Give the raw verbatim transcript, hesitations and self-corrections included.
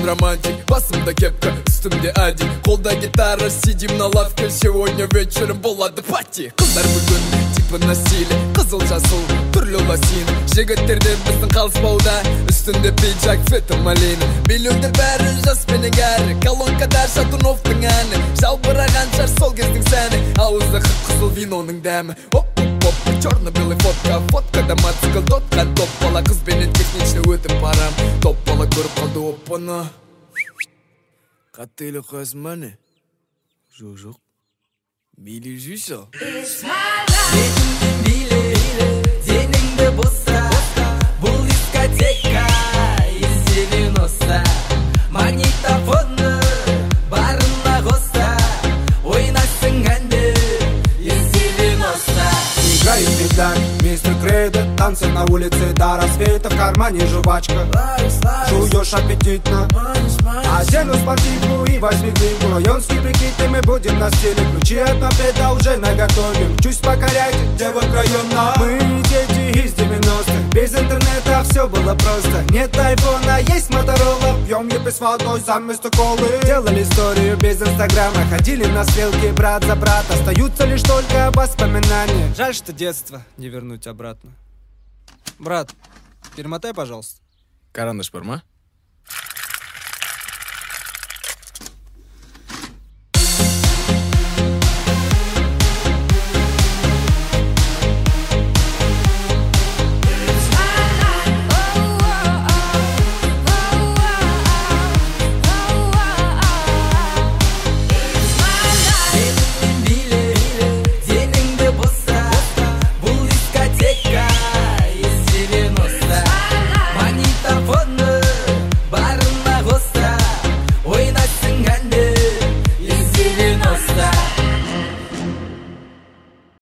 мен романтик, басымда кепка, үстімде адик, қолда гитара, сидим на лавке. Сегодня вечером болады пати. Қыздар бүгін типі на стиле, қызыл жасыл түрлі лосин. Жігіттерден біздің қалыспауда, үстінде пиджак, феті малина. Билеуде бәрі жас менің әрі, колонкада Шатуновтың әні. Жалбыраған шар сол кездің сәні, ауызда қып-қызыл виноның дәмі. Оп-оп-оп, черно-белый фотка, фоткада мотоцикл тотқан. Топ бала қызбенен техничный өтіп барам. Топ бала көріп қалды оппаны. Қаттейлі қойсын мәне? Жоқ, жоқ. Мейлі жүйші. Деніңді биле, деніңді бұса, бұл дискотека, естерін оса. Магнитофоны барына қоса, ойнасың әнді, естерін оса. Играет медаль, мистер Кредо, танцы на улице до рассвета, в кармане жвачка. Жуешь аппетитно, одену спортивку и возьми книгу. Районский прикид, и мы будем на стиле. Ключи от мопеда уже наготове. Чуть покоряйте, девок района. Мы дети из девяностых, без интернета все было просто. Нет айфона, есть Моторола. Пьем епи с водой заместо колы. Делали историю без инстаграма, ходили на стрелки брат за брат. Остаются лишь только воспоминания. Жаль, что детство не вернуть обратно. Брат, перемотай, пожалуйста. Карандаш бар ма?